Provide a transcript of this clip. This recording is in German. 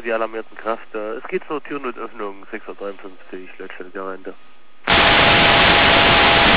die alarmierten Kräfte. Es geht zur Türnotöffnung 653, Leitstelle Gemeinde.